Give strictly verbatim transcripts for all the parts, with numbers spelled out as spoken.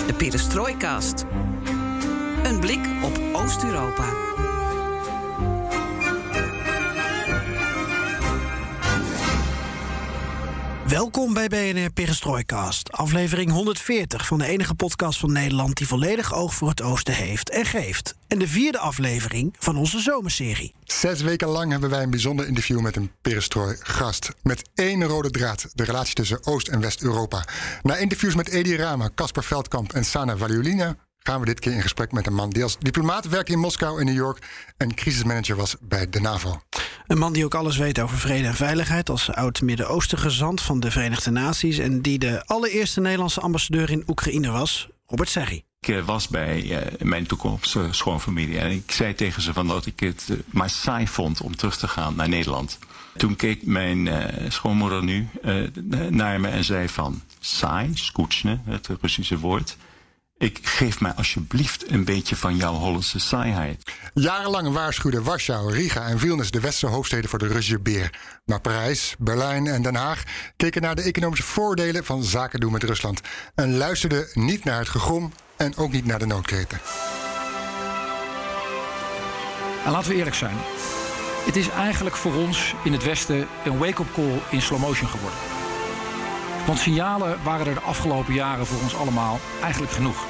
De Perestrojkast. Een blik op Oost-Europa. Welkom bij B N R Perestrojkast, aflevering honderdveertig van de enige podcast van Nederland die volledig oog voor het oosten heeft en geeft. En de vierde aflevering van onze zomerserie. Zes weken lang hebben wij een bijzonder interview met een perestroj-gast. Met één rode draad, de relatie tussen Oost- en West-Europa. Na interviews met Edi Rama, Caspar Veldkamp en Sana Valiulina gaan we dit keer in gesprek met een man die als diplomaat werkte in Moskou en New York en crisismanager was bij de NAVO. Een man die ook alles weet over vrede en veiligheid als oud-Midden-Oosten gezant van de Verenigde Naties en die de allereerste Nederlandse ambassadeur in Oekraïne was, Robert Serri. Ik was bij uh, mijn toekomstige schoonfamilie en ik zei tegen ze van dat ik het uh, maar saai vond om terug te gaan naar Nederland. Toen keek mijn uh, schoonmoeder nu uh, naar me en zei van saai, skoetsne, het Russische woord. Ik geef mij alsjeblieft een beetje van jouw Hollandse saaiheid. Jarenlang waarschuwden Warschau, Riga en Vilnius de westerse hoofdsteden voor de Russische beer. Maar Parijs, Berlijn en Den Haag keken naar de economische voordelen van zaken doen met Rusland. En luisterden niet naar het gegrom en ook niet naar de noodkreten. En laten we eerlijk zijn. Het is eigenlijk voor ons in het Westen een wake-up call in slow motion geworden. Want signalen waren er de afgelopen jaren voor ons allemaal eigenlijk genoeg.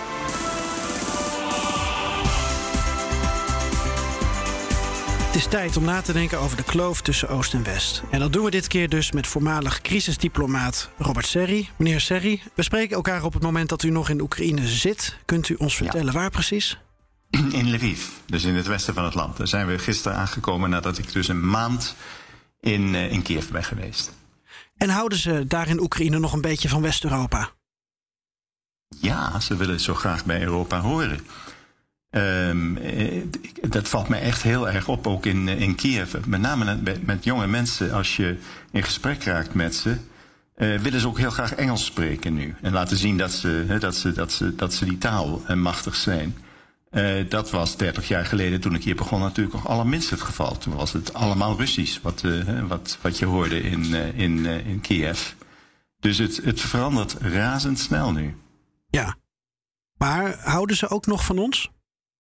Het is tijd om na te denken over de kloof tussen Oost en West. En dat doen we dit keer dus met voormalig crisisdiplomaat Robert Serri. Meneer Serri, we spreken elkaar op het moment dat u nog in Oekraïne zit. Kunt u ons vertellen ja. waar precies? In Lviv, dus in het westen van het land. Daar zijn we gisteren aangekomen nadat ik dus een maand in, uh, in Kiev ben geweest. En houden ze daar in Oekraïne nog een beetje van West-Europa? Ja, ze willen zo graag bij Europa horen. Um, dat valt mij echt heel erg op, ook in, in Kiev. Met name met, met jonge mensen, als je in gesprek raakt met ze, uh, willen ze ook heel graag Engels spreken nu. En laten zien dat ze, dat ze, dat ze, dat ze die taal uh, machtig zijn. Uh, dat was dertig jaar geleden, toen ik hier begon, natuurlijk nog allerminst het geval. Toen was het allemaal Russisch, wat, uh, wat, wat je hoorde in, uh, in, uh, in Kiev. Dus het, het verandert razendsnel nu. Ja, maar houden ze ook nog van ons?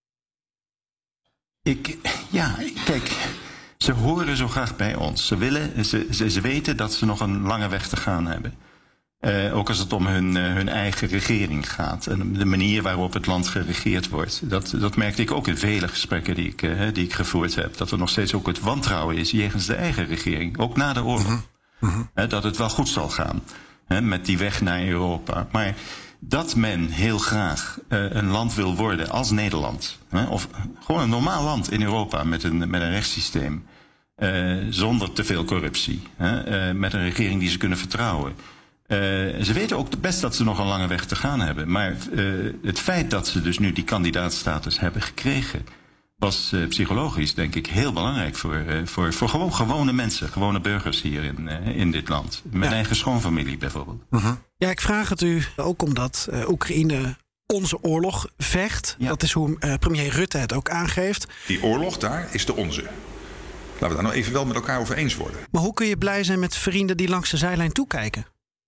Ik, ja, kijk, ze horen zo graag bij ons. Ze, willen, ze, ze, ze weten dat ze nog een lange weg te gaan hebben. Uh, ook als het om hun, uh, hun eigen regering gaat. En de manier waarop het land geregeerd wordt. Dat, dat merkte ik ook in vele gesprekken die ik, uh, die ik gevoerd heb. Dat er nog steeds ook het wantrouwen is jegens de eigen regering. Ook na de oorlog. Mm-hmm. Mm-hmm. Uh, dat het wel goed zal gaan. Uh, met die weg naar Europa. Maar dat men heel graag uh, een land wil worden als Nederland. Uh, of gewoon een normaal land in Europa met een, met een rechtssysteem. Uh, zonder te veel corruptie. Uh, uh, met een regering die ze kunnen vertrouwen. Uh, ze weten ook best dat ze nog een lange weg te gaan hebben. Maar uh, het feit dat ze dus nu die kandidaatstatus hebben gekregen, was uh, psychologisch, denk ik, heel belangrijk voor, uh, voor, voor gewoon gewone mensen, gewone burgers hier in, uh, in dit land. Mijn ja. eigen schoonfamilie bijvoorbeeld. Uh-huh. Ja, ik vraag het u ook omdat uh, Oekraïne onze oorlog vecht. Ja. Dat is hoe uh, premier Rutte het ook aangeeft. Die oorlog daar is de onze. Laten we daar nou even wel met elkaar over eens worden. Maar hoe kun je blij zijn met vrienden die langs de zijlijn toekijken?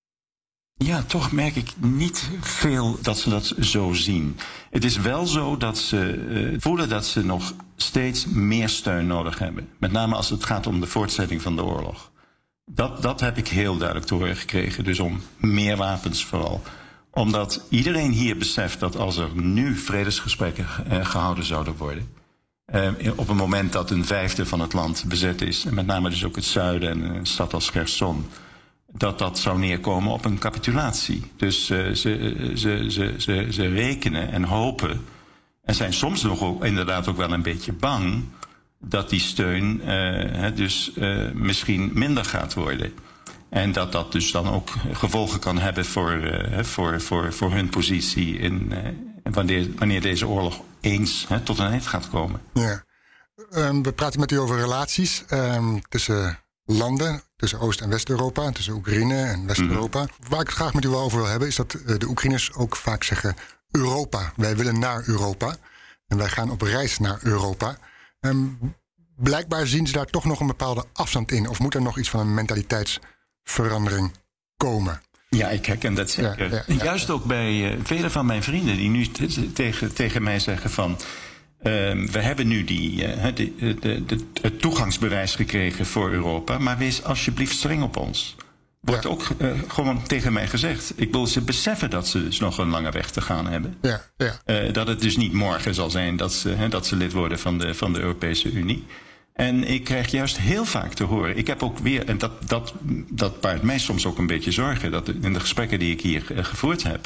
Ja, toch merk ik niet veel dat ze dat zo zien. Het is wel zo dat ze uh, voelen dat ze nog steeds meer steun nodig hebben. Met name als het gaat om de voortzetting van de oorlog. Dat, dat heb ik heel duidelijk te horen gekregen. Dus om meer wapens vooral. Omdat iedereen hier beseft dat als er nu vredesgesprekken uh, gehouden zouden worden, Uh, op het moment dat een vijfde van het land bezet is, en met name dus ook het zuiden en een stad als Kherson, dat dat zou neerkomen op een capitulatie. Dus uh, ze, ze, ze, ze, ze rekenen en hopen en zijn soms nog ook, inderdaad ook wel een beetje bang dat die steun uh, he, dus uh, misschien minder gaat worden. En dat dat dus dan ook gevolgen kan hebben voor, uh, voor, voor, voor hun positie in, uh, wanneer, wanneer deze oorlog eens he, tot een eind gaat komen. Ja. Um, we praten met u over relaties um, tussen landen, tussen Oost- en West-Europa, tussen Oekraïne en West-Europa. Mm-hmm. Waar ik het graag met u wel over wil hebben, is dat uh, de Oekraïners ook vaak zeggen Europa. Wij willen naar Europa en wij gaan op reis naar Europa. Um, blijkbaar zien ze daar toch nog een bepaalde afstand in. Of moet er nog iets van een mentaliteitsverandering komen? Ja, ik herken dat zeker. Ja, ja, ja. Juist ook bij uh, vele van mijn vrienden die nu t- tegen, tegen mij zeggen van... Uh, we hebben nu die, uh, de, de, de, het toegangsbewijs gekregen voor Europa... maar wees alsjeblieft streng op ons. Wordt ja. ook uh, gewoon tegen mij gezegd. Ik wil ze beseffen dat ze dus nog een lange weg te gaan hebben. Ja, ja. Uh, dat het dus niet morgen zal zijn dat ze, hè, dat ze lid worden van de, van de Europese Unie. En ik krijg juist heel vaak te horen... Ik heb ook weer, en dat, dat, dat baart mij soms ook een beetje zorgen... dat in de gesprekken die ik hier uh, gevoerd heb...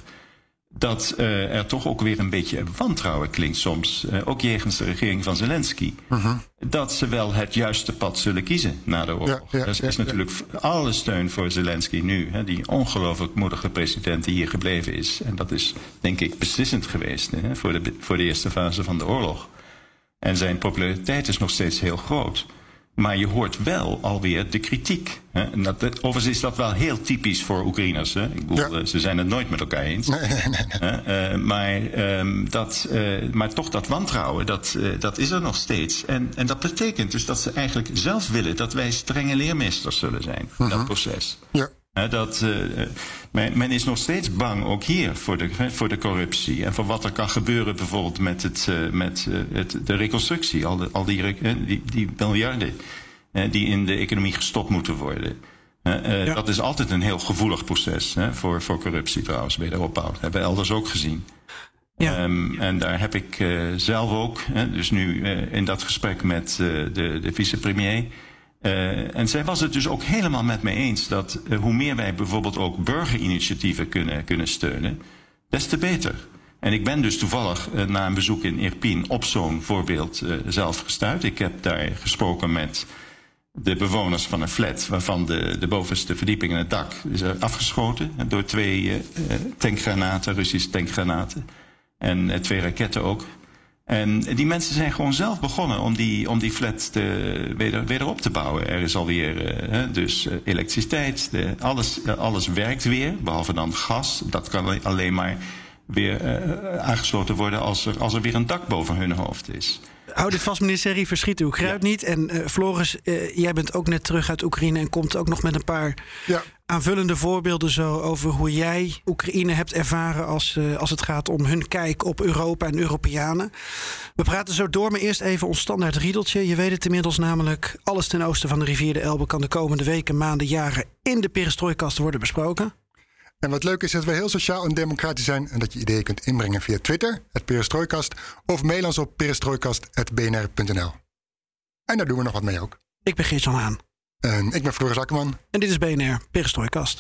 dat uh, er toch ook weer een beetje wantrouwen klinkt soms... Uh, ook jegens de regering van Zelensky... Uh-huh. dat ze wel het juiste pad zullen kiezen na de oorlog. Ja, ja, er is ja, natuurlijk ja. alle steun voor Zelensky nu... Hè, die ongelooflijk moedige president die hier gebleven is. En dat is, denk ik, beslissend geweest... Hè, voor, de, voor de eerste fase van de oorlog. En zijn populariteit is nog steeds heel groot... Maar je hoort wel alweer de kritiek. Hè? En dat, overigens is dat wel heel typisch voor Oekraïners. Hè? Ik bedoel, ja. Ze zijn het nooit met elkaar eens. Nee, nee, nee, nee. Uh, maar, um, dat, uh, maar toch dat wantrouwen, dat, uh, dat is er nog steeds. En, en dat betekent dus dat ze eigenlijk zelf willen... dat wij strenge leermeesters zullen zijn in uh-huh. dat proces. Ja. Uh, dat, uh, men, men is nog steeds bang, ook hier, voor de, voor de corruptie. En voor wat er kan gebeuren bijvoorbeeld met, het, uh, met uh, het, de reconstructie. Al, de, al die, uh, die, die miljarden uh, die in de economie gestopt moeten worden. Uh, uh, ja. Dat is altijd een heel gevoelig proces hè, voor, voor corruptie trouwens, wederopbouw. Dat hebben we elders ook gezien. Ja. Um, en daar heb ik uh, zelf ook, hè, dus nu uh, in dat gesprek met uh, de, de vicepremier... Uh, en zij was het dus ook helemaal met mij eens dat uh, hoe meer wij bijvoorbeeld ook burgerinitiatieven kunnen, kunnen steunen, des te beter. En ik ben dus toevallig uh, na een bezoek in Irpin op zo'n voorbeeld uh, zelf gestuurd. Ik heb daar gesproken met de bewoners van een flat waarvan de, de bovenste verdieping en het dak is afgeschoten door twee uh, tankgranaten, Russische tankgranaten. En uh, twee raketten ook. En die mensen zijn gewoon zelf begonnen om die, om die flat te, weder, weder op te bouwen. Er is alweer uh, dus uh, elektriciteit, de, alles, uh, alles werkt weer, behalve dan gas. Dat kan alleen maar weer uh, aangesloten worden als er, als er weer een dak boven hun hoofd is. Houd dit vast, meneer Serry, verschiet uw kruid ja. niet. En uh, Floris, uh, jij bent ook net terug uit Oekraïne... en komt ook nog met een paar ja. aanvullende voorbeelden zo... over hoe jij Oekraïne hebt ervaren als, uh, als het gaat om hun kijk op Europa en Europeanen. We praten zo door, maar eerst even ons standaard riedeltje. Je weet het inmiddels namelijk, alles ten oosten van de rivier de Elbe... kan de komende weken, maanden, jaren in de perestrooikast worden besproken. En wat leuk is dat we heel sociaal en democratisch zijn... en dat je ideeën kunt inbrengen via Twitter, het Perestrooikast... of mail ons op perestrooikast apenstaartje b n r punt n l. En daar doen we nog wat mee ook. Ik ben Geert-Jan Haan. En ik ben Floris Akkerman. En dit is B N R Perestrooikast.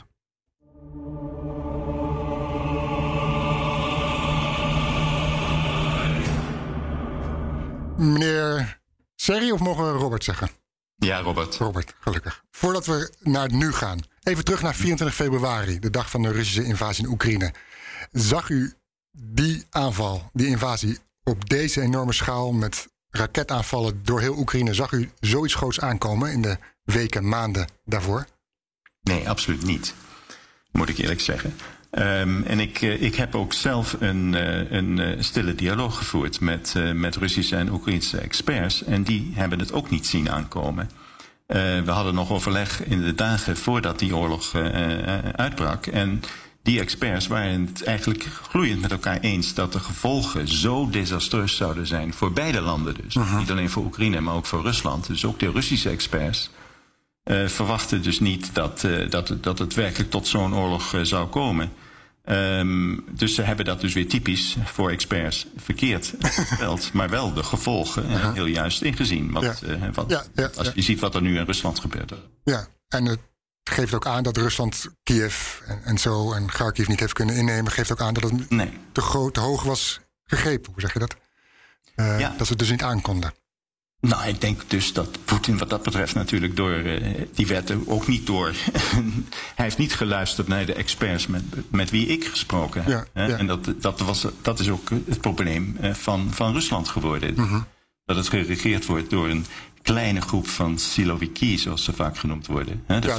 Meneer Serry, of mogen we Robert zeggen? Ja, Robert. Robert, gelukkig. Voordat we naar het nu gaan... even terug naar vierentwintig februari, de dag van de Russische invasie in Oekraïne. Zag u die aanval, die invasie op deze enorme schaal... met raketaanvallen door heel Oekraïne... zag u zoiets groots aankomen in de weken, maanden daarvoor? Nee, absoluut niet. Moet ik eerlijk zeggen. Um, en ik, uh, ik heb ook zelf een, uh, een uh, stille dialoog gevoerd... Met, uh, met Russische en Oekraïnse experts. En die hebben het ook niet zien aankomen. Uh, we hadden nog overleg in de dagen voordat die oorlog uh, uh, uitbrak. En die experts waren het eigenlijk gloeiend met elkaar eens... dat de gevolgen zo desastreus zouden zijn voor beide landen dus. Uh-huh. Niet alleen voor Oekraïne, maar ook voor Rusland. Dus ook de Russische experts uh, verwachten dus niet... Dat, uh, dat, dat het werkelijk tot zo'n oorlog uh, zou komen... Um, dus ze hebben dat dus weer typisch voor experts verkeerd gesteld. Maar wel de gevolgen uh-huh. heel juist ingezien. Want, ja. uh, wat, ja, ja, als je ja. ziet wat er nu in Rusland gebeurt. Ja, en het geeft ook aan dat Rusland Kiev en, en zo en Kharkiv niet heeft kunnen innemen. Geeft ook aan dat het nee. te groot, te hoog was gegrepen. Hoe zeg je dat? Uh, ja. Dat ze het dus niet aankonden. Nou, ik denk dus dat Poetin wat dat betreft natuurlijk door... Uh, die werd er ook niet door... Hij heeft niet geluisterd naar de experts met, met wie ik gesproken heb. Ja, ja. En dat, dat, was, dat is ook het probleem uh, van, van Rusland geworden. Uh-huh. Dat het geregeerd wordt door een kleine groep van siloviki, zoals ze vaak genoemd worden. Hè, de ja,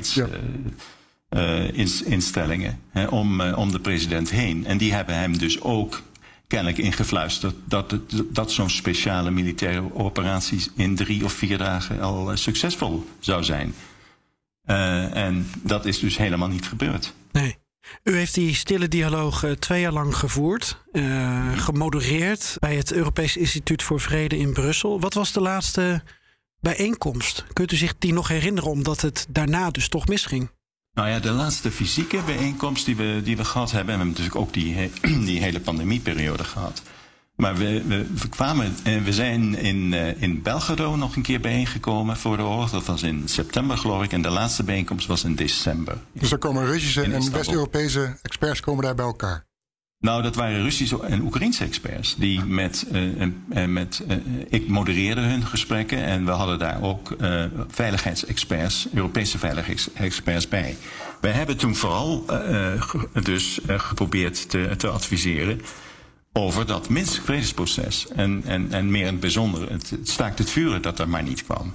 veiligheidsinstellingen. Ja. Uh, uh, om, uh, om de president heen. En die hebben hem dus ook... kennelijk ingefluisterd dat, het, dat zo'n speciale militaire operatie in drie of vier dagen al uh, succesvol zou zijn. Uh, en dat is dus helemaal niet gebeurd. Nee. U heeft die stille dialoog uh, twee jaar lang gevoerd, uh, gemodereerd bij het Europees Instituut voor Vrede in Brussel. Wat was de laatste bijeenkomst? Kunt u zich die nog herinneren, omdat het daarna dus toch misging? Nou ja, de laatste fysieke bijeenkomst die we, die we gehad hebben, en we hebben natuurlijk ook die, he, die hele pandemieperiode gehad. Maar we, we, we, kwamen, we zijn in, uh, in Belgrado nog een keer bijeengekomen voor de oorlog. Dat was in september, geloof ik. En de laatste bijeenkomst was in december. Dus er komen Russische en West-Europese experts komen daar bij elkaar? Nou, dat waren Russische en Oekraïense experts. Die met, uh, uh, met uh, ik modereerde hun gesprekken. En we hadden daar ook uh, veiligheidsexperts, Europese veiligheidsexperts bij. Wij hebben toen vooral uh, dus uh, geprobeerd te, te adviseren over dat Minsk-vredesproces. En, en, en meer in het bijzonder het, het staakt het vuren dat er maar niet kwam.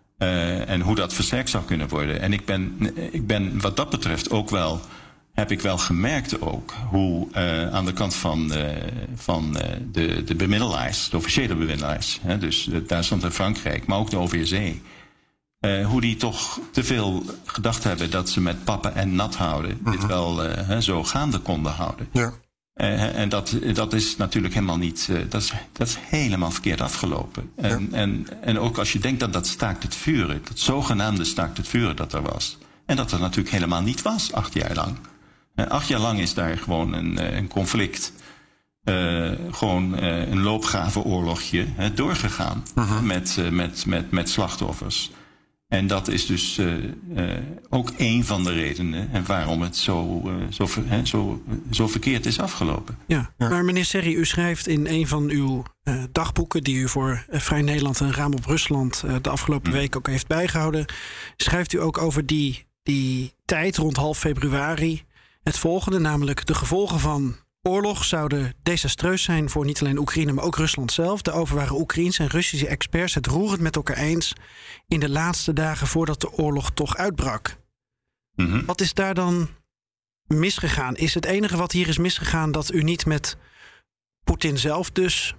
Uh, en hoe dat versterkt zou kunnen worden. En ik ben, ik ben wat dat betreft ook wel, heb ik wel gemerkt ook, hoe uh, aan de kant van, uh, van uh, de, de bemiddelaars, de officiële bemiddelaars, hè, dus uh, Duitsland en Frankrijk, maar ook de O V S E, uh, hoe die toch te veel gedacht hebben dat ze met pappen en nat houden uh-huh. dit wel uh, hè, zo gaande konden houden. Ja. Uh, en dat, dat is natuurlijk helemaal niet, uh, dat, is, dat is helemaal verkeerd afgelopen. En, ja. en, en ook als je denkt dat dat staakt het vuren, dat zogenaamde staakt het vuren dat er was. En dat er natuurlijk helemaal niet was, acht jaar lang. Uh, acht jaar lang is daar gewoon een, een conflict, uh, gewoon uh, een loopgravenoorlogje uh, doorgegaan. Uh-huh. Met, uh, met, met, met slachtoffers. En dat is dus uh, uh, ook een van de redenen en waarom het zo, uh, zo, ver, zo, zo verkeerd is afgelopen. Ja, ja. Maar meneer Serry, u schrijft in een van uw uh, dagboeken die u voor uh, Vrij Nederland en Raam op Rusland uh, de afgelopen hmm. week ook heeft bijgehouden, schrijft u ook over die, die tijd rond half februari het volgende, namelijk de gevolgen van oorlog zouden desastreus zijn voor niet alleen Oekraïne, maar ook Rusland zelf. Daarover waren Oekraïense en Russische experts het roerend met elkaar eens in de laatste dagen voordat de oorlog toch uitbrak. Mm-hmm. Wat is daar dan misgegaan? Is het enige wat hier is misgegaan dat u niet met Poetin zelf dus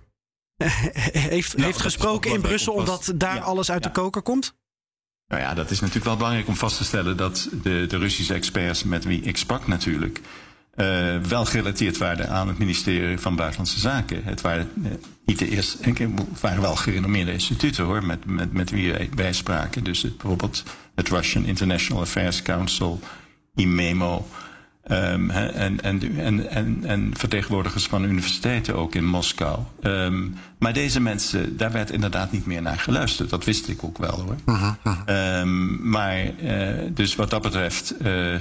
heeft, nou, heeft gesproken in Brussel, omdat daar ja, alles uit ja. de koker komt? Nou ja, dat is natuurlijk wel belangrijk om vast te stellen dat de, de Russische experts met wie ik sprak natuurlijk Uh, wel gerelateerd waren aan het ministerie van Buitenlandse Zaken. Het waren uh, niet de eerste, het waren wel gerenommeerde instituten hoor, met, met, met wie wij, wij spraken. Dus het, bijvoorbeeld het Russian International Affairs Council, I M E M O, um, en, en, en, en, en vertegenwoordigers van universiteiten ook in Moskou. Um, maar deze mensen, daar werd inderdaad niet meer naar geluisterd. Dat wist ik ook wel hoor. Uh-huh, uh-huh. Um, maar uh, dus wat dat betreft Uh,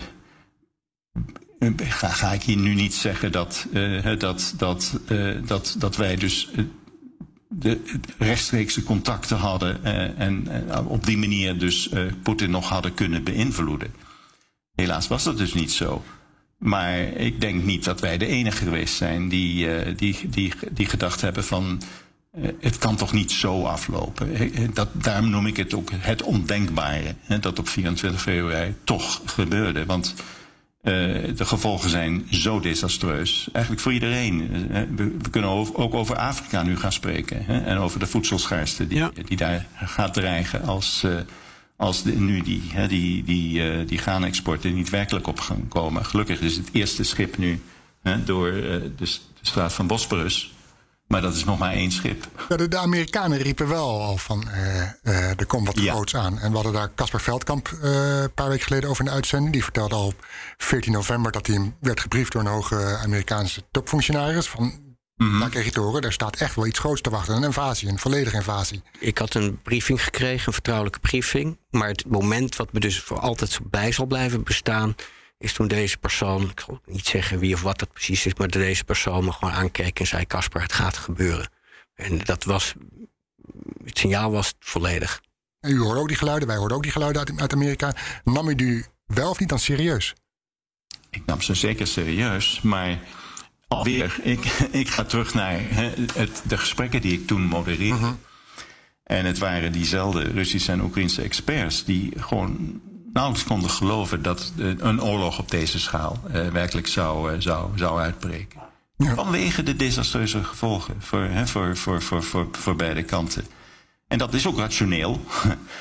Ga, ga ik hier nu niet zeggen dat, uh, dat, dat, uh, dat, dat wij dus uh, de rechtstreekse contacten hadden uh, en uh, op die manier dus uh, Poetin nog hadden kunnen beïnvloeden. Helaas was dat dus niet zo. Maar ik denk niet dat wij de enige geweest zijn die, uh, die, die, die gedacht hebben van uh, het kan toch niet zo aflopen. Dat, daarom noem ik het ook het ondenkbare, hè, dat op vierentwintig februari toch gebeurde. Want Uh, de gevolgen zijn zo desastreus. Eigenlijk voor iedereen. Uh, we, we kunnen over, ook over Afrika nu gaan spreken. Hè? En over de voedselschaarste die, ja. die daar gaat dreigen als, uh, als de, nu die, hè, die, die, uh, die graanexporten niet werkelijk op gaan komen. Gelukkig is het eerste schip nu hè, door uh, de, de straat van Bosporus. Maar dat is nog maar één schip. Ja, de, de Amerikanen riepen wel al van uh, uh, er komt wat ja. groots aan. En we hadden daar Casper Veldkamp uh, een paar weken geleden over in de uitzending. Die vertelde al op veertien november dat hij werd gebriefd door een hoge Amerikaanse topfunctionaris. Van, mm-hmm. Daar kreeg je te horen, daar staat echt wel iets groots te wachten. Een invasie, een volledige invasie. Ik had een briefing gekregen, een vertrouwelijke briefing. Maar het moment wat me dus voor altijd bij zal blijven bestaan is toen deze persoon, ik zal niet zeggen wie of wat dat precies is, maar deze persoon me gewoon aankeek en zei: Casper, het gaat gebeuren. En dat was, het signaal was volledig. En u hoorde ook die geluiden, wij hoorden ook die geluiden uit, uit Amerika. Nam u die wel of niet dan serieus? Ik nam ze zeker serieus, maar alweer, ik, ik ga terug naar het, de gesprekken die ik toen modereerde. Uh-huh. En het waren diezelfde Russische en Oekraïnse experts die gewoon nauwelijks konden geloven dat een oorlog op deze schaal uh, werkelijk zou, uh, zou, zou uitbreken. Ja. Vanwege de desastreuze gevolgen voor, hè, voor, voor, voor, voor, voor beide kanten. En dat is ook rationeel.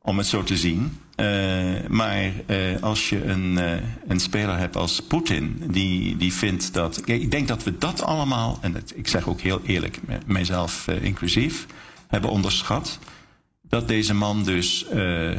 om het zo te zien. Uh, maar uh, als je een, uh, een speler hebt als Poetin, die, die vindt dat... Kijk, ik denk dat we dat allemaal, en het, ik zeg ook heel eerlijk, mijzelf uh, inclusief, hebben onderschat. Dat deze man dus uh,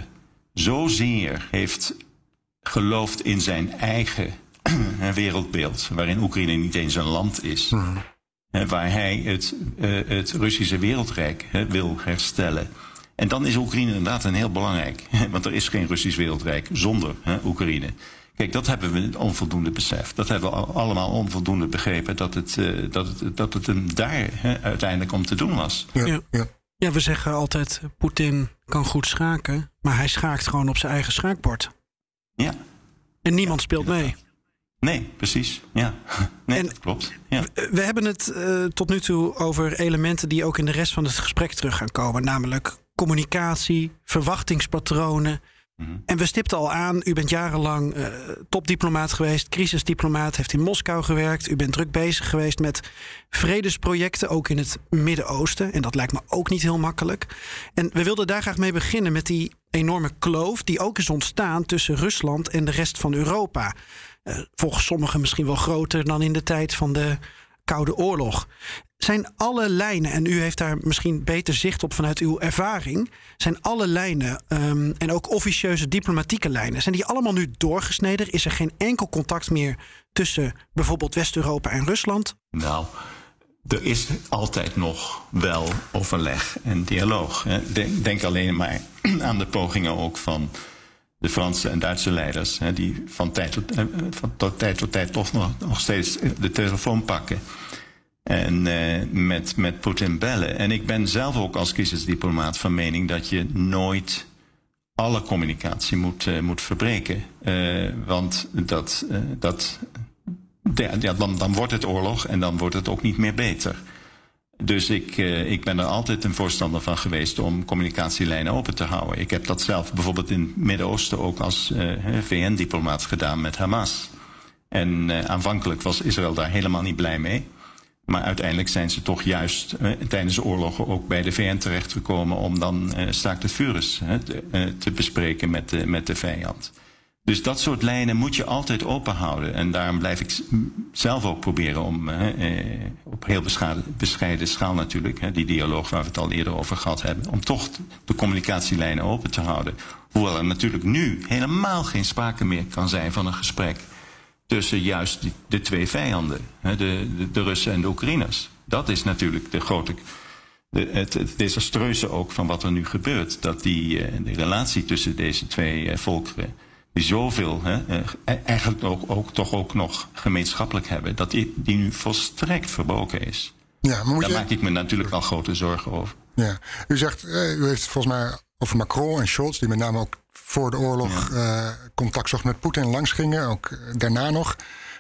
zozeer heeft geloofd in zijn eigen wereldbeeld, waarin Oekraïne niet eens een land is. Mm. Uh, waar hij het, uh, het Russische wereldrijk uh, wil herstellen. En dan is Oekraïne inderdaad een heel belangrijk. Want er is geen Russisch wereldrijk zonder hè, Oekraïne. Kijk, dat hebben we onvoldoende beseft. Dat hebben we allemaal onvoldoende begrepen. Dat het, uh, dat het, dat het hem daar hè, uiteindelijk om te doen was. Ja, ja. ja, we zeggen altijd, Poetin kan goed schaken. Maar hij schaakt gewoon op zijn eigen schaakbord. Ja. En niemand ja, speelt inderdaad. mee. Nee, precies. Ja, nee, en dat klopt. Ja. We, we hebben het uh, tot nu toe over elementen die ook in de rest van het gesprek terug gaan komen. Namelijk communicatie, verwachtingspatronen. Mm-hmm. En we stipten al aan, u bent jarenlang uh, topdiplomaat geweest, crisisdiplomaat, heeft in Moskou gewerkt. U bent druk bezig geweest met vredesprojecten, ook in het Midden-Oosten. En dat lijkt me ook niet heel makkelijk. En we wilden daar graag mee beginnen met die enorme kloof die ook is ontstaan tussen Rusland en de rest van Europa. Uh, volgens sommigen misschien wel groter dan in de tijd van de Koude Oorlog. Zijn alle lijnen, en u heeft daar misschien beter zicht op vanuit uw ervaring, zijn alle lijnen um, en ook officieuze diplomatieke lijnen, zijn die allemaal nu doorgesneden? Is er geen enkel contact meer tussen bijvoorbeeld West-Europa en Rusland? Nou, er is altijd nog wel overleg en dialoog. Denk, denk alleen maar aan de pogingen ook van de Franse en Duitse leiders, hè, die van tijd tot, van tot tijd tot tijd toch nog, nog steeds de telefoon pakken en uh, met, met Poetin bellen. En ik ben zelf ook als crisisdiplomaat van mening dat je nooit alle communicatie moet, uh, moet verbreken. Uh, want dat, uh, dat, ja, dan, dan wordt het oorlog en dan wordt het ook niet meer beter. Dus ik, uh, ik ben er altijd een voorstander van geweest om communicatielijnen open te houden. Ik heb dat zelf bijvoorbeeld in het Midden-Oosten ook als uh, V N-diplomaat gedaan met Hamas. En uh, aanvankelijk was Israël daar helemaal niet blij mee. Maar uiteindelijk zijn ze toch juist uh, tijdens de oorlogen ook bij de V N terechtgekomen om dan uh, staakt het vuurs uh, te, uh, te bespreken met de, met de vijand. Dus dat soort lijnen moet je altijd open houden. En daarom blijf ik zelf ook proberen om, uh, uh, op heel bescheiden, bescheiden schaal natuurlijk, uh, die dialoog waar we het al eerder over gehad hebben, om toch de communicatielijnen open te houden. Hoewel er natuurlijk nu helemaal geen sprake meer kan zijn van een gesprek tussen juist die, de twee vijanden, uh, de, de, de Russen en de Oekraïners. Dat is natuurlijk de grote, de, het, het desastreuze ook van wat er nu gebeurt. Dat die, uh, de relatie tussen deze twee uh, volkeren, die zoveel, hè, eigenlijk ook, ook, toch ook nog gemeenschappelijk hebben, dat die, die nu volstrekt verbroken is. Ja, maar moet Daar je... maak ik me natuurlijk al grote zorgen over. Ja. U zegt, u heeft volgens mij over Macron en Scholz, die met name ook voor de oorlog ja. uh, contact zocht met Poetin langs gingen, ook uh, daarna nog.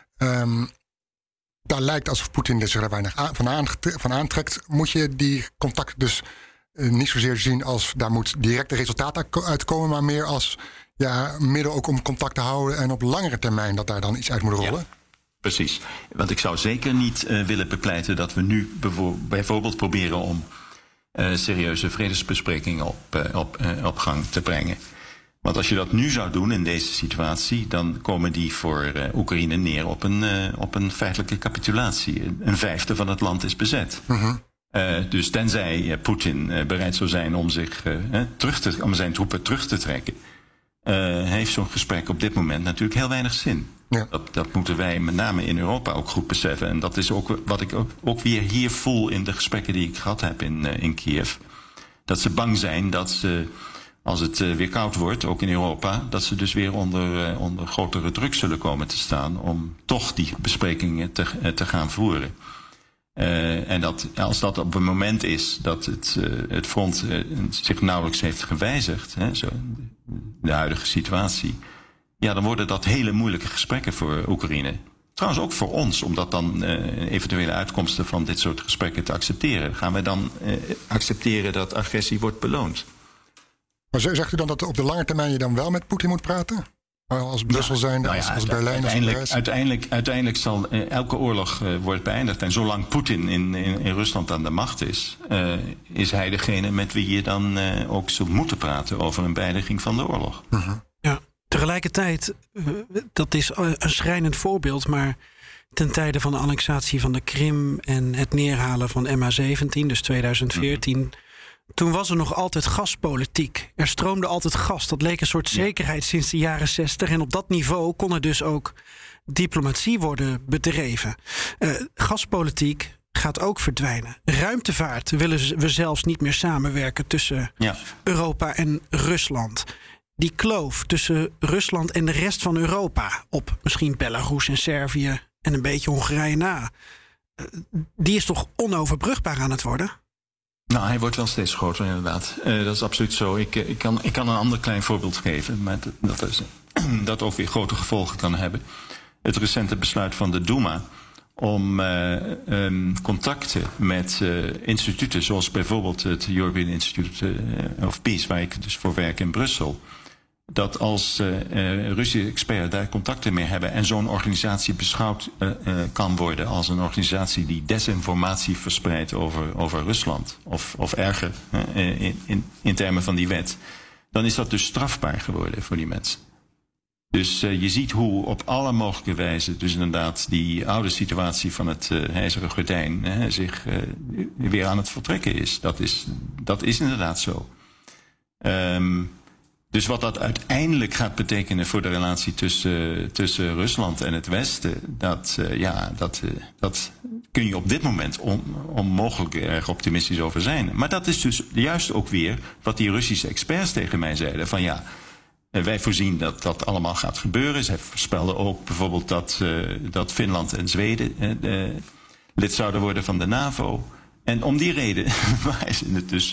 Um, daar lijkt alsof Poetin zich er weinig aan, van, aanget- van aantrekt. Moet je die contact dus uh, niet zozeer zien als daar moet directe resultaat uitkomen, maar meer als ja, middel ook om contact te houden en op langere termijn dat daar dan iets uit moet rollen? Ja, precies. Want ik zou zeker niet uh, willen bepleiten dat we nu bevo- bijvoorbeeld proberen om uh, serieuze vredesbesprekingen op, uh, op, uh, op gang te brengen. Want als je dat nu zou doen in deze situatie, dan komen die voor uh, Oekraïne neer op een, uh, op een feitelijke capitulatie. Een vijfde van het land is bezet. Mm-hmm. Uh, dus tenzij uh, Poetin uh, bereid zou zijn om, zich, uh, terug te, om zijn troepen terug te trekken, Uh, heeft zo'n gesprek op dit moment natuurlijk heel weinig zin. Ja. Dat, dat moeten wij met name in Europa ook goed beseffen. En dat is ook wat ik ook, ook weer hier voel in de gesprekken die ik gehad heb in, uh, in Kiev. Dat ze bang zijn dat ze, als het uh, weer koud wordt, ook in Europa, dat ze dus weer onder, uh, onder grotere druk zullen komen te staan om toch die besprekingen te, uh, te gaan voeren. Uh, en dat, als dat op een moment is dat het, uh, het front uh, zich nauwelijks heeft gewijzigd, hè, zo, de huidige situatie, ja, dan worden dat hele moeilijke gesprekken voor Oekraïne. Trouwens ook voor ons, om dat dan uh, eventuele uitkomsten van dit soort gesprekken te accepteren. Gaan wij dan uh, accepteren dat agressie wordt beloond? Maar zegt u dan dat op de lange termijn je dan wel met Poetin moet praten? Als Brussel Ja, zijn, nou als, ja, als Berlijn, als uiteindelijk, Parijs. uiteindelijk, uiteindelijk zal uh, elke oorlog uh, wordt beëindigd. En zolang Poetin in, in, in Rusland aan de macht is, uh, is hij degene met wie je dan uh, ook zult moeten praten over een beëindiging van de oorlog. Uh-huh. Ja, tegelijkertijd, uh, dat is een schrijnend voorbeeld, maar ten tijde van de annexatie van de Krim en het neerhalen van M H zeventien, dus tweeduizend veertien... Mm-hmm. Toen was er nog altijd gaspolitiek. Er stroomde altijd gas. Dat leek een soort zekerheid ja. sinds de jaren zestig. En op dat niveau kon er dus ook diplomatie worden bedreven. Uh, gaspolitiek gaat ook verdwijnen. Ruimtevaart willen we zelfs niet meer samenwerken tussen ja. Europa en Rusland. Die kloof tussen Rusland en de rest van Europa, op misschien Belarus en Servië en een beetje Hongarije na, uh, die is toch onoverbrugbaar aan het worden? Nou, hij wordt wel steeds groter inderdaad. Uh, dat is absoluut zo. Ik, ik, kan, ik kan een ander klein voorbeeld geven, maar dat, is, dat ook weer grote gevolgen kan hebben. Het recente besluit van de Duma om uh, um, contacten met uh, instituten, zoals bijvoorbeeld het European Institute of Peace, waar ik dus voor werk in Brussel, dat als uh, uh, Russische experts daar contacten mee hebben en zo'n organisatie beschouwd uh, uh, kan worden als een organisatie die desinformatie verspreidt over, over Rusland, of, of erger uh, in, in, in termen van die wet, dan is dat dus strafbaar geworden voor die mensen. Dus uh, je ziet hoe op alle mogelijke wijzen dus inderdaad die oude situatie van het uh, ijzeren gordijn uh, zich uh, weer aan het voltrekken is. Dat is, dat is inderdaad zo. Um, Dus wat dat uiteindelijk gaat betekenen voor de relatie tussen, tussen Rusland en het Westen, dat, uh, ja, dat, uh, dat kun je op dit moment on, onmogelijk erg optimistisch over zijn. Maar dat is dus juist ook weer wat die Russische experts tegen mij zeiden. Van ja, wij voorzien dat dat allemaal gaat gebeuren. Zij voorspelden ook bijvoorbeeld dat, uh, dat Finland en Zweden uh, uh, lid zouden worden van de NAVO. En om die reden waren ze het dus...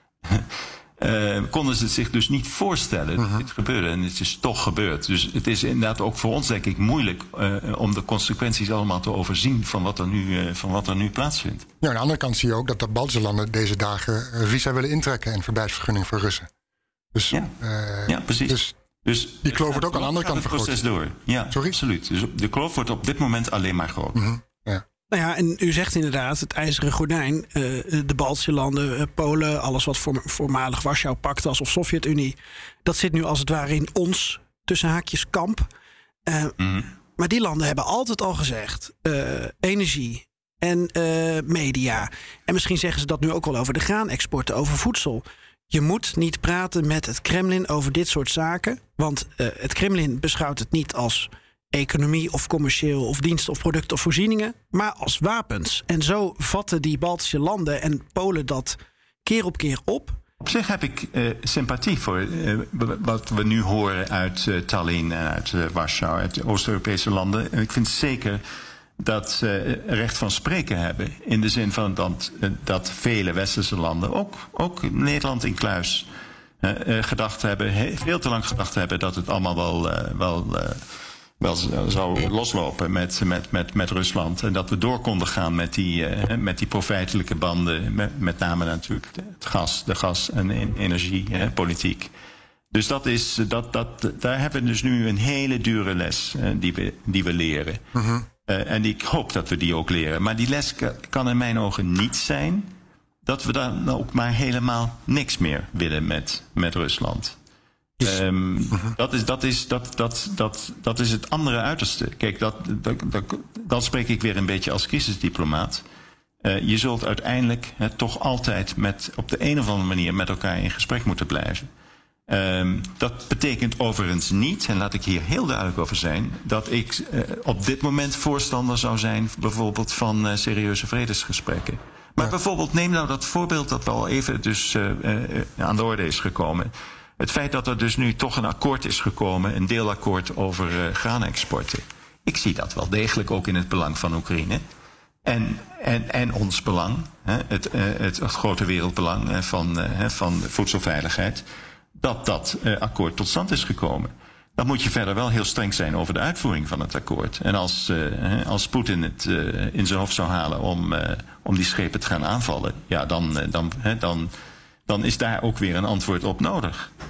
Uh, konden ze het zich dus niet voorstellen dat dit gebeurde. En het is toch gebeurd. Dus het is inderdaad ook voor ons, denk ik, moeilijk uh, om de consequenties allemaal te overzien van wat er nu, uh, van wat er nu plaatsvindt. Ja, aan de andere kant zie je ook dat de Baltische landen deze dagen visa willen intrekken en verblijfsvergunning voor Russen. Dus, ja. Uh, ja, precies. Dus, dus die kloof wordt ook aan de andere kant vergroot. Het proces door. Ja, Sorry? Absoluut. Dus de kloof wordt op dit moment alleen maar groter. Mm-hmm. Ja. Nou ja, en u zegt inderdaad, het ijzeren gordijn, uh, de Baltische landen, uh, Polen, alles wat voor, voormalig Warschau-pact was of Sovjet-Unie, dat zit nu als het ware in ons, tussen haakjes, kamp. Uh, mm. Maar die landen hebben altijd al gezegd, uh, energie en uh, media. En misschien zeggen ze dat nu ook wel over de graanexporten, over voedsel. Je moet niet praten met het Kremlin over dit soort zaken, want uh, het Kremlin beschouwt het niet als economie of commercieel of diensten of producten of voorzieningen, maar als wapens. En zo vatten die Baltische landen en Polen dat keer op keer op. Op zich heb ik uh, sympathie voor uh, wat we nu horen uit uh, Tallinn en uit uh, Warschau, uit de Oost-Europese landen. En ik vind zeker dat ze uh, recht van spreken hebben. In de zin van dat, uh, dat vele westerse landen, ook, ook Nederland incluis, uh, uh, gedacht hebben, he, veel te lang gedacht hebben dat het allemaal wel... Uh, wel uh, wel zou loslopen met, met, met, met Rusland. En dat we door konden gaan met die, uh, met die profijtelijke banden. Met, met name natuurlijk het gas, de gas- en energiepolitiek. Dus dat is, dat, dat, daar hebben we dus nu een hele dure les uh, die, we, die we leren. Uh-huh. Uh, en ik hoop dat we die ook leren. Maar die les kan in mijn ogen niet zijn dat we dan ook maar helemaal niks meer willen met, met Rusland. Um, uh-huh. dat, is, dat, is, dat, dat, dat, dat is het andere uiterste. Kijk, dat, dat, dat, dan spreek ik weer een beetje als crisisdiplomaat. Uh, je zult uiteindelijk he, toch altijd met, op de een of andere manier met elkaar in gesprek moeten blijven. Um, dat betekent overigens niet, en laat ik hier heel duidelijk over zijn, dat ik uh, op dit moment voorstander zou zijn bijvoorbeeld van uh, serieuze vredesgesprekken. Maar ja. bijvoorbeeld neem nou dat voorbeeld dat wel even dus uh, uh, aan de orde is gekomen. Het feit dat er dus nu toch een akkoord is gekomen, een deelakkoord over uh, graanexporten. Ik zie dat wel degelijk ook in het belang van Oekraïne. En, en, en ons belang, hè, het, uh, het, het grote wereldbelang uh, van, uh, van voedselveiligheid, dat dat uh, akkoord tot stand is gekomen. Dan moet je verder wel heel streng zijn over de uitvoering van het akkoord. En als, uh, als Poetin het uh, in zijn hoofd zou halen om, uh, om die schepen te gaan aanvallen, ja, dan, uh, dan, uh, dan, dan is daar ook weer een antwoord op nodig.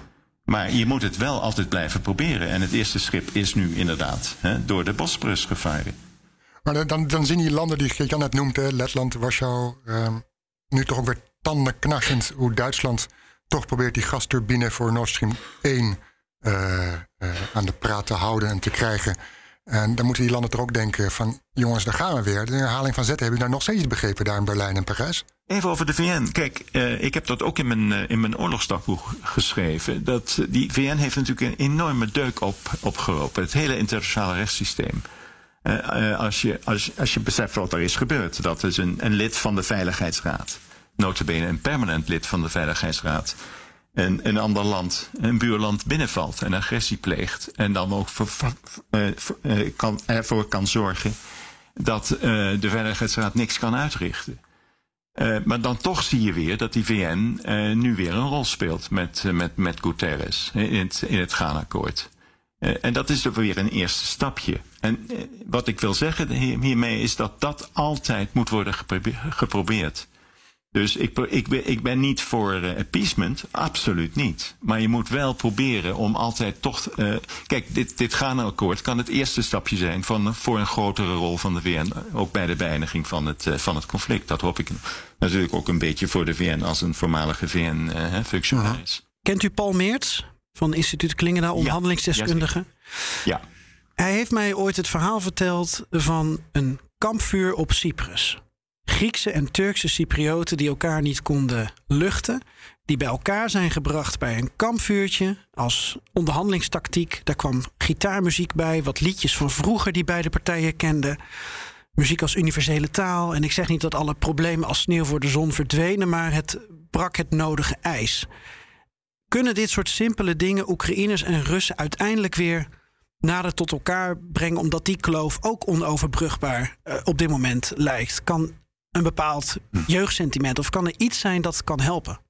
Maar je moet het wel altijd blijven proberen. En het eerste schip is nu inderdaad hè, door de Bosporus gevaren. Maar dan, dan zien die landen die Geert-Jan net noemt, hè, Letland, Warschau, eh, nu toch ook weer tandenknarsend hoe Duitsland toch probeert die gasturbine voor Nord Stream één uh, uh, aan de praat te houden en te krijgen. En dan moeten die landen toch ook denken van, jongens, daar gaan we weer. De herhaling van zetten, hebben jullie daar nog steeds begrepen daar in Berlijn en Parijs? Even over de V N. Kijk, uh, ik heb dat ook in mijn, uh, in mijn oorlogsdagboek geschreven. Dat, uh, die V N heeft natuurlijk een enorme deuk op, opgelopen. Het hele internationale rechtssysteem. Uh, uh, als, je, als, als je beseft wat er is gebeurd. Dat is een, een lid van de Veiligheidsraad. Nota bene een permanent lid van de Veiligheidsraad. Een, een ander land, een buurland binnenvalt en agressie pleegt. En dan ook voor, voor, uh, voor, uh, kan, ervoor kan zorgen dat uh, de Veiligheidsraad niks kan uitrichten. Uh, maar dan toch zie je weer dat die V N uh, nu weer een rol speelt met, uh, met, met Guterres in het, in het Ghana-akkoord. Uh, en dat is er weer een eerste stapje. En uh, wat ik wil zeggen hiermee is dat dat altijd moet worden geprobeerd. geprobeerd. Dus ik, ik, ben, ik ben niet voor uh, appeasement, absoluut niet. Maar je moet wel proberen om altijd toch... Uh, kijk, dit, dit Ghana-akkoord kan het eerste stapje zijn van, voor een grotere rol van de V N. Ook bij de beëindiging van het, uh, van het conflict. Dat hoop ik natuurlijk ook een beetje voor de V N als een voormalige V N-functionaris. Uh, Kent u Paul Meerts van Instituut Klingendael, onderhandelingsdeskundige? Ja. Hij heeft mij ooit het verhaal verteld van een kampvuur op Cyprus. Griekse en Turkse Cyprioten die elkaar niet konden luchten, die bij elkaar zijn gebracht bij een kampvuurtje als onderhandelingstactiek. Daar kwam gitaarmuziek bij, wat liedjes van vroeger die beide partijen kenden. Muziek als universele taal. En ik zeg niet dat alle problemen als sneeuw voor de zon verdwenen, maar het brak het nodige ijs. Kunnen dit soort simpele dingen Oekraïners en Russen uiteindelijk weer nader tot elkaar brengen, omdat die kloof ook onoverbrugbaar uh, op dit moment lijkt? Kan een bepaald jeugdsentiment of kan er iets zijn dat kan helpen?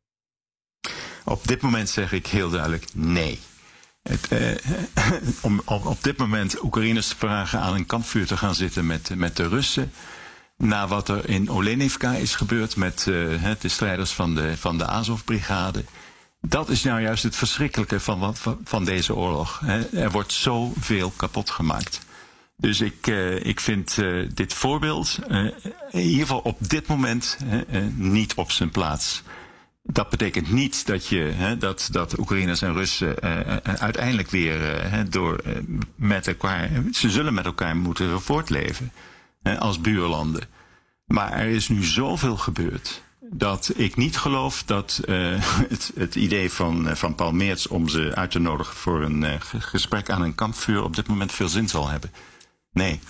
Op dit moment zeg ik heel duidelijk nee. Het, uh, om op, op dit moment Oekraïners te vragen aan een kampvuur te gaan zitten met, met de Russen, na wat er in Olenivka is gebeurd met uh, de strijders van de, van de Azov-brigade. Dat is nou juist het verschrikkelijke van, van, van deze oorlog. Er wordt zoveel kapot gemaakt. Dus ik, uh, ik vind uh, dit voorbeeld uh, in ieder geval op dit moment uh, uh, niet op zijn plaats. Dat betekent niet dat, je, uh, dat, dat Oekraïners en Russen uh, uh, uiteindelijk weer uh, door, uh, met elkaar... Ze zullen met elkaar moeten voortleven uh, als buurlanden. Maar er is nu zoveel gebeurd dat ik niet geloof dat uh, het, het idee van, uh, van Paul Meerts om ze uit te nodigen voor een uh, gesprek aan een kampvuur op dit moment veel zin zal hebben. Nee.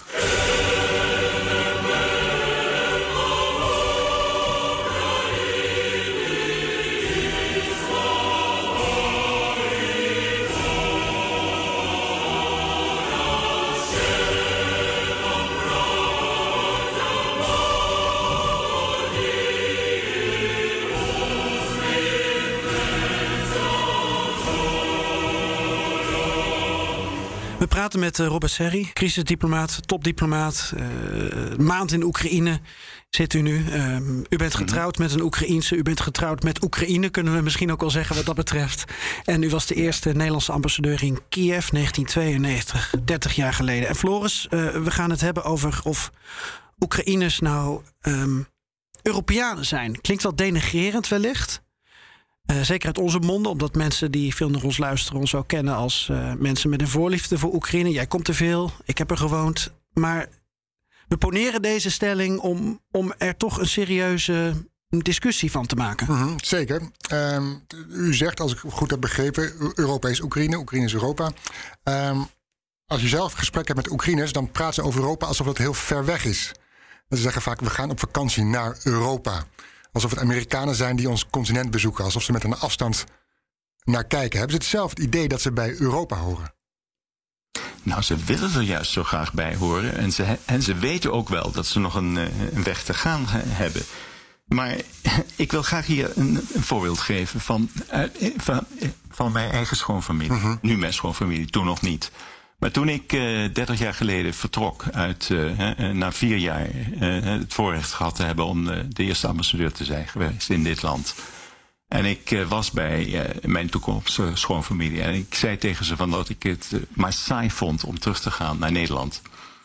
We praten met uh, Robert Serry, crisisdiplomaat, topdiplomaat. Uh, maand in Oekraïne zit u nu. Uh, u bent getrouwd met een Oekraïense. U bent getrouwd met Oekraïne, kunnen we misschien ook wel zeggen wat dat betreft. En u was de eerste Nederlandse ambassadeur in Kiev, negentien tweeënnegentig, dertig jaar geleden. En Floris, uh, we gaan het hebben over of Oekraïners nou um, Europeanen zijn. Klinkt wel denigrerend wellicht. Uh, zeker uit onze monden, omdat mensen die veel naar ons luisteren ons ook kennen als uh, mensen met een voorliefde voor Oekraïne. Jij komt er veel, ik heb er gewoond. Maar we poneren deze stelling om, om er toch een serieuze discussie van te maken. Mm-hmm, zeker. Um, u zegt, als ik goed heb begrepen, Europa is Oekraïne, Oekraïne is Europa. Um, als je zelf gesprek hebt met Oekraïners, dan praten ze over Europa alsof dat heel ver weg is. Ze zeggen vaak, we gaan op vakantie naar Europa. Alsof het Amerikanen zijn die ons continent bezoeken. Alsof ze met een afstand naar kijken. Hebben ze hetzelfde idee dat ze bij Europa horen? Nou, ze willen er juist zo graag bij horen. En ze, en ze weten ook wel dat ze nog een, een weg te gaan hebben. Maar ik wil graag hier een, een voorbeeld geven van, van, van mijn eigen schoonfamilie. Mm-hmm. Nu mijn schoonfamilie, toen nog niet. Maar toen ik uh, dertig jaar geleden vertrok uit, uh, uh, na vier jaar uh, het voorrecht gehad te hebben om uh, de eerste ambassadeur te zijn geweest in dit land. En ik uh, was bij uh, mijn toekomstige schoonfamilie. En ik zei tegen ze van dat ik het uh, maar saai vond om terug te gaan naar Nederland.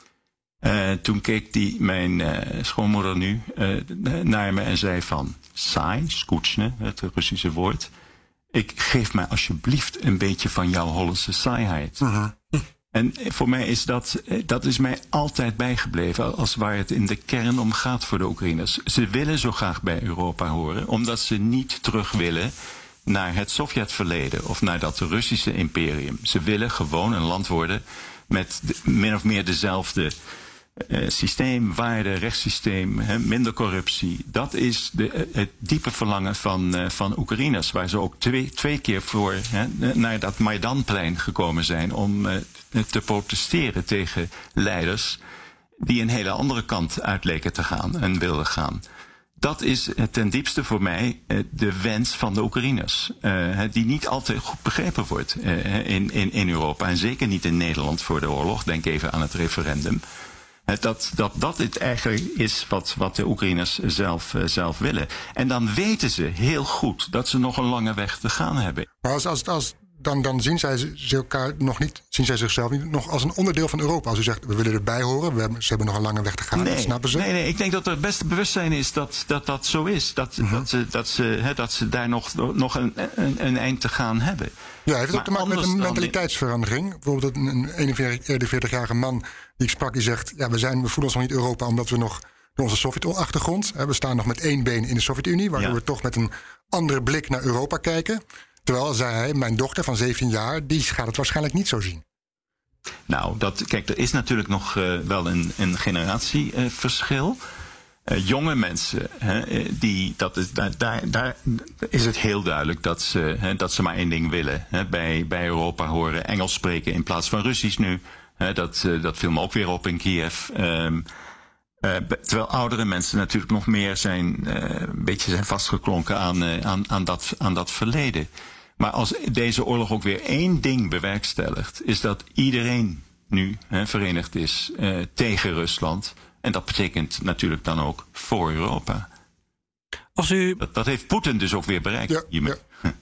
Uh, toen keek die, mijn uh, schoonmoeder nu uh, naar me en zei van... Saai, skutschne, het Russische woord. Ik geef mij alsjeblieft een beetje van jouw Hollandse saaiheid. Uh-huh. En voor mij is dat, dat is mij altijd bijgebleven, als waar het in de kern om gaat voor de Oekraïners. Ze willen zo graag bij Europa horen, omdat ze niet terug willen naar het Sovjetverleden of naar dat Russische imperium. Ze willen gewoon een land worden met de, min of meer dezelfde uh, systeem, waarden, rechtssysteem, he, minder corruptie. Dat is de, het diepe verlangen van, uh, van Oekraïners, waar ze ook twee, twee keer voor he, naar dat Maidanplein gekomen zijn om uh, te protesteren tegen leiders die een hele andere kant uit leken te gaan en wilden gaan. Dat is ten diepste voor mij de wens van de Oekraïners. Uh, die niet altijd goed begrepen wordt uh, in, in, in Europa. En zeker niet in Nederland voor de oorlog. Denk even aan het referendum. Uh, dat, dat dat het eigenlijk is wat, wat de Oekraïners zelf, uh, zelf willen. En dan weten ze heel goed dat ze nog een lange weg te gaan hebben. Maar als, als, als Dan, dan zien zij ze elkaar nog niet, zien zij zichzelf niet nog als een onderdeel van Europa. Als u zegt, we willen erbij horen, we hebben, ze hebben nog een lange weg te gaan, nee, dat snappen ze? Nee, nee, ik denk dat er het beste bewustzijn is dat dat, dat zo is. Dat, uh-huh. dat, ze, dat, ze, hè, dat ze daar nog, nog een, een, een eind te gaan hebben. Ja, heeft het ook te maken met een mentaliteitsverandering? Bijvoorbeeld een eenenveertigjarige man die ik sprak, die zegt, ja, we, zijn, we voelen ons nog niet Europa omdat we nog door onze Sovjet-achtergrond, hè, we staan nog met één been in de Sovjet-Unie, waardoor ja. we toch met een andere blik naar Europa kijken. Terwijl, zei hij, mijn dochter van zeventien jaar, die gaat het waarschijnlijk niet zo zien. Nou, dat, kijk, er is natuurlijk nog uh, wel een, een generatieverschil. Uh, uh, jonge mensen, hè, die, dat is, daar, daar, daar is het heel duidelijk dat ze, hè, dat ze maar één ding willen. Hè, bij, bij Europa horen, Engels spreken in plaats van Russisch nu. Hè, dat, uh, dat viel me ook weer op in Kiev. Um, Uh, terwijl oudere mensen natuurlijk nog meer zijn, uh, een beetje zijn vastgeklonken aan, uh, aan, aan, dat, aan dat verleden. Maar als deze oorlog ook weer één ding bewerkstelligt, is dat iedereen nu hè, verenigd is uh, tegen Rusland. En dat betekent natuurlijk dan ook voor Europa. Als u, dat, dat heeft Poetin dus ook weer bereikt. Ja, ja.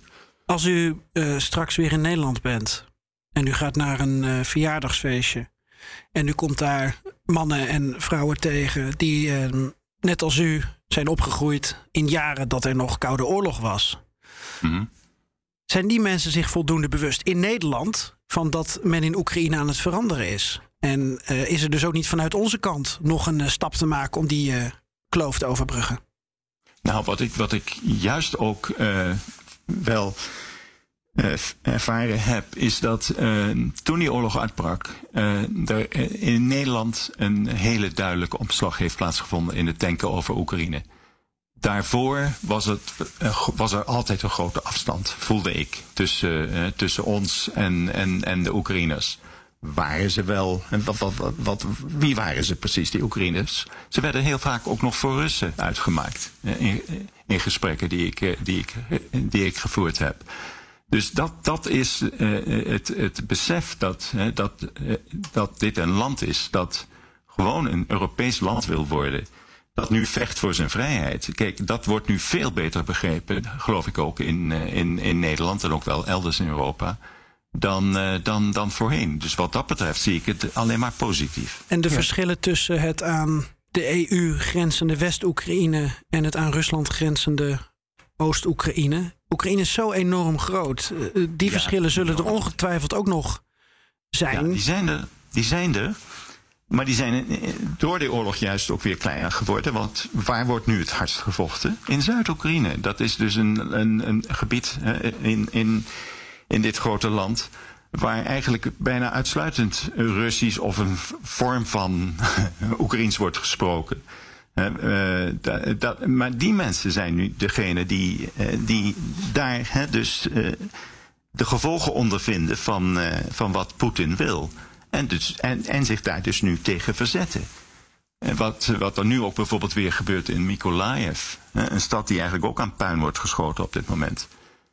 Als u uh, straks weer in Nederland bent en u gaat naar een uh, verjaardagsfeestje en u komt daar mannen en vrouwen tegen die uh, net als u zijn opgegroeid in jaren dat er nog Koude Oorlog was. Mm-hmm. Zijn die mensen zich voldoende bewust in Nederland van dat men in Oekraïne aan het veranderen is? En uh, is er dus ook niet vanuit onze kant nog een uh, stap te maken om die uh, kloof te overbruggen? Nou, wat ik, wat ik juist ook uh, wel uh, ervaren heb, is dat uh, toen die oorlog uitbrak, uh, er in Nederland een hele duidelijke omslag heeft plaatsgevonden in het denken over Oekraïne. Daarvoor was, het, uh, was er altijd een grote afstand, voelde ik, tussen, uh, tussen ons en, en, en de Oekraïners. Waren ze wel, en wat, wat, wat, wat, wie waren ze precies, die Oekraïners? Ze werden heel vaak ook nog voor Russen uitgemaakt uh, in, in gesprekken die ik, uh, die, ik, uh, die ik gevoerd heb. Dus dat, dat is uh, het, het besef dat, uh, dat, uh, dat dit een land is dat gewoon een Europees land wil worden. Dat nu vecht voor zijn vrijheid. Kijk, dat wordt nu veel beter begrepen, geloof ik ook in, uh, in, in Nederland en ook wel elders in Europa, dan, uh, dan, dan voorheen. Dus wat dat betreft zie ik het alleen maar positief. En de ja. verschillen tussen het aan de E U grenzende West-Oekraïne en het aan Rusland grenzende Oost-Oekraïne. Oekraïne is zo enorm groot. Uh, die ja, verschillen zullen er ongetwijfeld ook nog zijn. Ja, die zijn er. Die zijn er. Maar die zijn door de oorlog juist ook weer kleiner geworden. Want waar wordt nu het hardst gevochten? In Zuid-Oekraïne. Dat is dus een, een, een gebied in, in, in dit grote land waar eigenlijk bijna uitsluitend Russisch of een vorm van Oekraïens wordt gesproken. Uh, dat, dat, maar die mensen zijn nu degene die, uh, die daar hè, dus uh, de gevolgen ondervinden van, uh, van wat Poetin wil. En, dus, en, en zich daar dus nu tegen verzetten. En wat, wat er nu ook bijvoorbeeld weer gebeurt in Mykolaiv. Een stad die eigenlijk ook aan puin wordt geschoten op dit moment.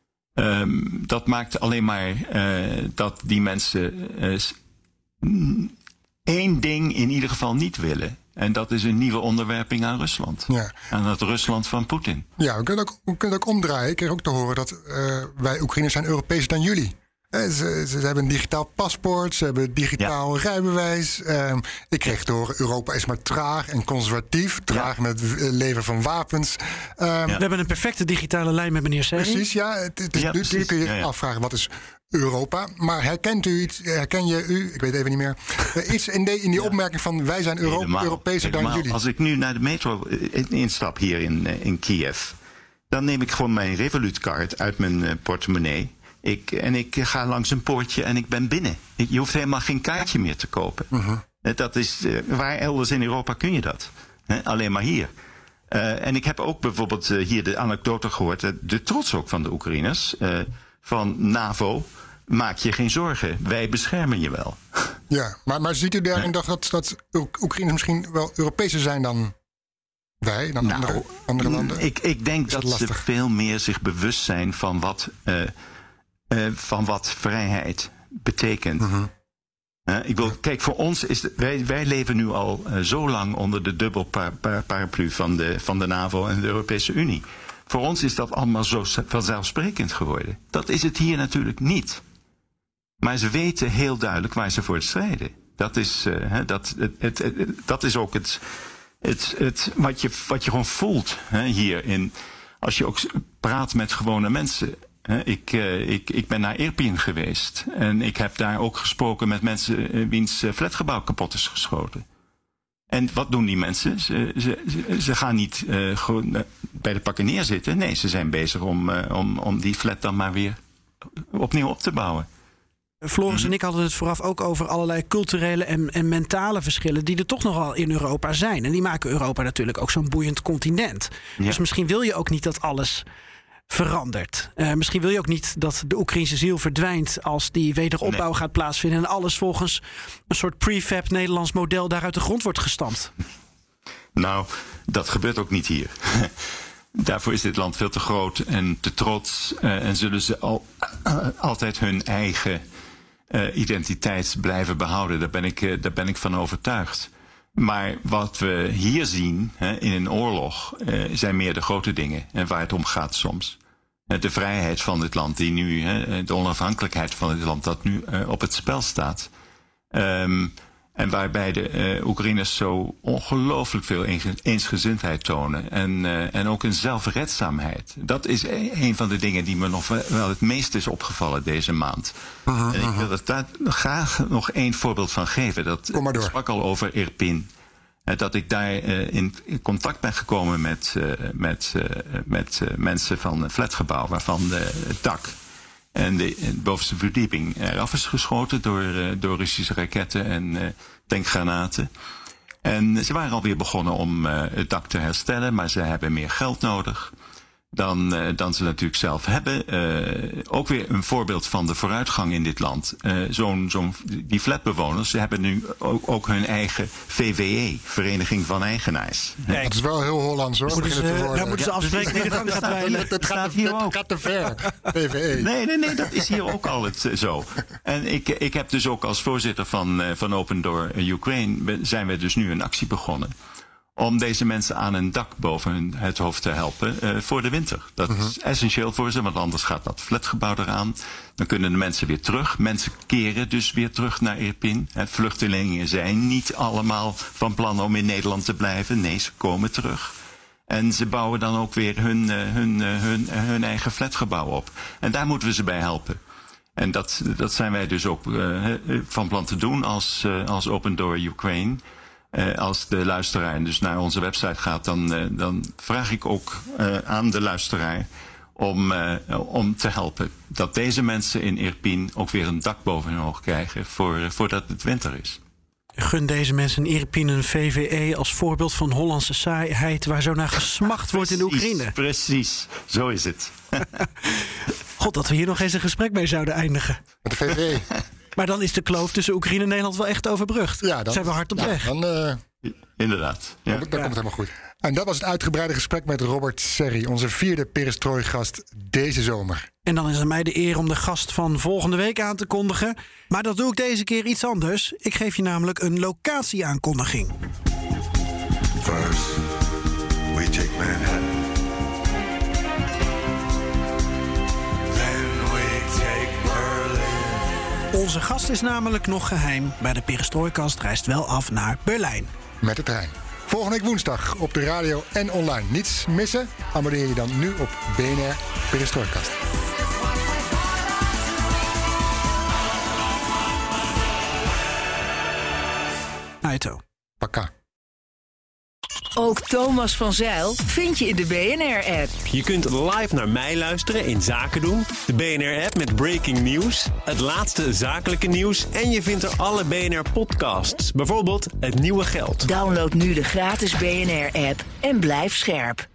Um, dat maakt alleen maar uh, dat die mensen uh, één ding in ieder geval niet willen. En dat is een nieuwe onderwerping aan Rusland. Ja. Aan het Rusland van Poetin. Ja, we kunnen, ook, we kunnen ook omdraaien. Ik kreeg ook te horen dat uh, wij Oekraïners zijn Europeeser dan jullie. Eh, ze, ze, ze hebben een digitaal paspoort, ze hebben een digitaal ja. rijbewijs. Uh, ik kreeg te horen, Europa is maar traag en conservatief. Traag ja. met het leveren van wapens. Um, ja. We hebben een perfecte digitale lijn met meneer Serry. Precies, ja. Het, het is, ja, nu, nu kun je ja, ja. afvragen, wat is Europa? Maar herkent u iets, herken je u, ik weet even niet meer, uh, iets in, de, in die ja. opmerking van wij zijn Euro- helemaal, Europeeser helemaal. dan jullie? Als ik nu naar de metro instap hier in, in Kiev, dan neem ik gewoon mijn Revolut-kaart uit mijn uh, portemonnee. Ik, en ik ga langs een poortje en ik ben binnen. Je hoeft helemaal geen kaartje meer te kopen. Uh-huh. Dat is, uh, waar elders in Europa kun je dat? He, alleen maar hier. Uh, en ik heb ook bijvoorbeeld uh, hier de anekdote gehoord, uh, de trots ook van de Oekraïners, uh, van NAVO. Maak je geen zorgen, wij beschermen je wel. Ja, maar, maar ziet u daarin ja. dat, dat Oekraïners misschien wel Europeeser zijn dan wij, dan nou, andere, andere landen? Ik, ik denk dat, dat ze veel meer zich bewust zijn van wat... Uh, Uh, van wat vrijheid betekent. Uh-huh. Uh, ik wil, kijk, voor ons is de, wij, wij leven nu al uh, zo lang onder de dubbel par, par, paraplu van de, van de NAVO en de Europese Unie. Voor ons is dat allemaal zo vanzelfsprekend geworden. Dat is het hier natuurlijk niet. Maar ze weten heel duidelijk waar ze voor strijden. Dat is, uh, dat, het, het, het, dat is ook het, het, het, wat, je, wat je gewoon voelt hè, hier. In, als je ook praat met gewone mensen. Ik, uh, ik, ik ben naar Irpin geweest en ik heb daar ook gesproken met mensen uh, wiens uh, flatgebouw kapot is geschoten. En wat doen die mensen? Ze, ze, ze, ze gaan niet uh, gewoon uh, bij de pakken neerzitten. Nee, ze zijn bezig om, uh, om, om die flat dan maar weer opnieuw op te bouwen. Floris mm-hmm. en ik hadden het vooraf ook over allerlei culturele en, en mentale verschillen die er toch nogal in Europa zijn. En die maken Europa natuurlijk ook zo'n boeiend continent. Ja. Dus misschien wil je ook niet dat alles verandert. Uh, misschien wil je ook niet dat de Oekraïnse ziel verdwijnt als die wederopbouw nee. gaat plaatsvinden en alles volgens een soort prefab Nederlands model daar uit de grond wordt gestampt. Nou, dat gebeurt ook niet hier. Daarvoor is dit land veel te groot en te trots uh, en zullen ze al, uh, altijd hun eigen uh, identiteit blijven behouden. Daar ben ik, uh, daar ben ik van overtuigd. Maar wat we hier zien hè, in een oorlog uh, zijn meer de grote dingen en waar het om gaat soms. Uh, de vrijheid van dit land, die nu, uh, de onafhankelijkheid van dit land, dat nu uh, op het spel staat. Um, en waarbij de uh, Oekraïners zo ongelooflijk veel eensgezindheid tonen. En, uh, en ook een zelfredzaamheid. Dat is een van de dingen die me nog wel het meest is opgevallen deze maand. Uh-huh, en ik wil er daar graag nog één voorbeeld van geven. Dat, Kom maar door. Ik sprak al over Irpin. Uh, dat ik daar uh, in, in contact ben gekomen met, uh, met, uh, met uh, mensen van een flatgebouw, waarvan de, het dak en de, de bovenste verdieping eraf is geschoten door, uh, door Russische raketten en uh, tankgranaten. En ze waren alweer begonnen om uh, het dak te herstellen, maar ze hebben meer geld nodig dan, uh, dan ze natuurlijk zelf hebben. Uh, ook weer een voorbeeld van de vooruitgang in dit land. Uh, zo'n, zo'n, die flatbewoners, ze hebben nu ook, ook hun eigen V V E, Vereniging van Eigenaars. Ja, dat is wel heel Hollands hoor. Moeten ze, daar moeten ze afspreken wie de gang gaat wijlen. Dat gaat, dat gaat te ver, V V E. Nee, nee, nee, dat is hier ook al het, uh, zo. En ik, ik heb dus ook als voorzitter van, uh, van Open Door Ukraine, zijn we dus nu een actie begonnen om deze mensen aan een dak boven hun, het hoofd te helpen uh, voor de winter. Dat uh-huh. is essentieel voor ze, want anders gaat dat flatgebouw eraan. Dan kunnen de mensen weer terug. Mensen keren dus weer terug naar Irpin. He, vluchtelingen zijn niet allemaal van plan om in Nederland te blijven. Nee, ze komen terug. En ze bouwen dan ook weer hun, uh, hun, uh, hun, uh, hun eigen flatgebouw op. En daar moeten we ze bij helpen. En dat, dat zijn wij dus ook uh, van plan te doen als, uh, als Open Door Ukraine. Uh, als de luisteraar dus naar onze website gaat, dan, uh, dan vraag ik ook uh, aan de luisteraar om, uh, om te helpen. Dat deze mensen in Irpin ook weer een dak boven hun hoofd krijgen voor, uh, voordat het winter is. Gun deze mensen in Irpin een V V E als voorbeeld van Hollandse saaiheid waar zo naar gesmacht wordt precies, in de Oekraïne. Precies, zo is het. God, dat we hier nog eens een gesprek mee zouden eindigen. Met de V V E. Maar dan is de kloof tussen Oekraïne en Nederland wel echt overbrugd. Ja, dan zijn we hard op ja, weg. Dan, uh, Inderdaad. Ja. Dan, dan ja. komt het helemaal goed. En dat was het uitgebreide gesprek met Robert Serry, onze vierde Perestrooi-gast deze zomer. En dan is het mij de eer om de gast van volgende week aan te kondigen. Maar dat doe ik deze keer iets anders. Ik geef je namelijk een locatieaankondiging. First, we take Manhattan. Then we take Berlin. Onze gast is namelijk nog geheim. Bij de Perestrooikast reist wel af naar Berlijn. Met de trein. Volgende week woensdag op de radio en online. Niets missen? Abonneer je dan nu op B N R Perestrooikast. Naito. Paka. Ook Thomas van Zijl vind je in de B N R-app. Je kunt live naar mij luisteren in Zaken doen. De B N R-app met breaking news. Het laatste zakelijke nieuws. En je vindt er alle B N R-podcasts. Bijvoorbeeld Het Nieuwe Geld. Download nu de gratis B N R-app en blijf scherp.